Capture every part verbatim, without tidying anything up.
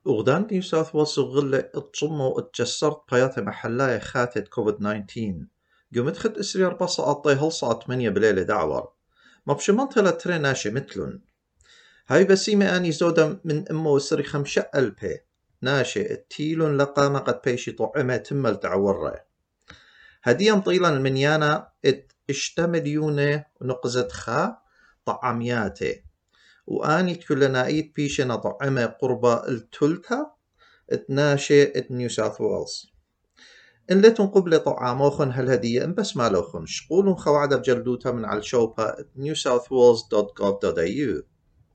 وغدان نيو ساوث ويلز غلة اتشمو اتجسرت بياتي محلاي خاتت كوفيد تسعة عشر قمت خد اسريار بصا اطي هلصا ثمانية بليلة دعور ما بشمنتها لتري ناشي مثلن هاي بسيمة اني زودا من امو سري خمشة البي ناشي التيلون لقامة قد بيشي طعمة تمل تعوره هديا طيلا المنيانا ات اشتمليونة نقزت خا طعمياتي واني كلنايت بيشنا طعمة قربة التلتا اتناشي ات نيو ساوث ويلز إن لتن قبل طعاموخن هالهدية إن بس مالوخن شقولن خوعدة بجلدوتا من على الشوبة نيو ساوث ويلز دوت جوف دوت إيه يو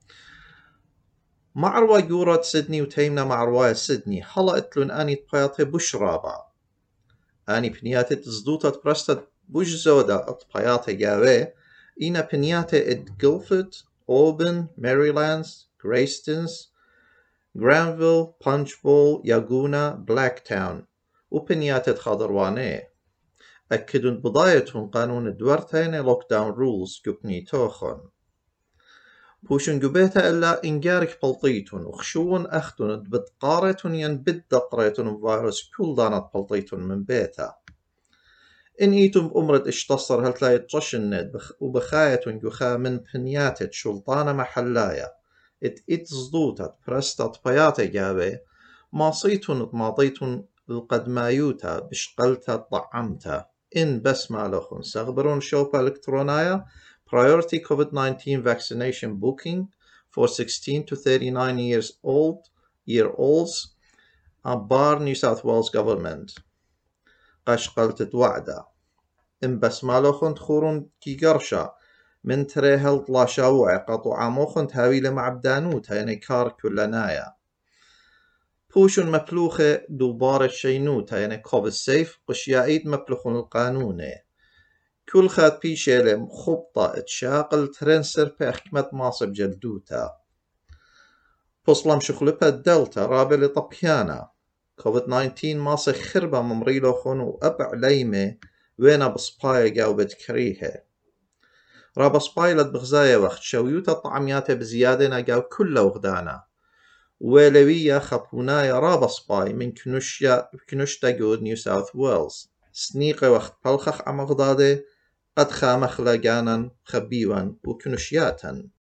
معروا جورة سيدني وتيمنا معروا سيدني حلا اتلون اني تبياتي بوش رابع اني بنياتي تزدوتا برستت بوش زودا اتبياتي جاوي إينا بنياتي ات جلفورد أوبن ماريلاندز غريستونز جرانفيل بانشبول ياغونا بلاك تاون وبنياتي خضرواني أكدون بضايتهم قانون الدورتين لوك داون رولز كبني توخن بوشن قبيتا إلا إنجارك بلطيتون وخشون أختون بتقارتون ين بدقريتون فيروس كل دانت بلطيتون من بيتا إن إيتم بأمرد اشتصر هل تلاقي تشند وبخايتون يخا من بنياتت شلطانة محلايا ات اتزدوتت برستت بياتي جابي ما صيتون ماضيتون القدمايوتا بشقلتا طعمتا إن بس مالوخن سغبرون شوبا إلكترونايا priority COVID nineteen vaccination booking for sixteen to thirty-nine years old year olds bar New South Wales government قشقلت وعدا إن بس مالوخن تخورون كي قرشا من تري هلط لا شاوع قطو عاموخن تهاويل معبدانوت يعني كار كلنايا بوشن مبلوخة دوبار الشينوتا يعني كوفيد سيف قشيايد مبلوخن القانوني كل خات بيشيلم خبطة تشاقل ترنسر بحكمة ماصب جلدوتا بوصلم شخلبها الدلتا رابل طبيانا كوفيد تسعة عشر ماصي خربة ممريلوخن وأبع ليمة وينا بصبايا جاوبت كريهة رابا سبايلت بغزايا وقت شويوتا طعمياتا بزيادة ناقاو كل وغدانا ولوية خبونايا رابا سباي من كنوشيا كنوشتا جود نيو ساوث ويلز سنيقة وقت بلخخ عمغدادة قد خامخ لقانا خبيوان وكنوشياتا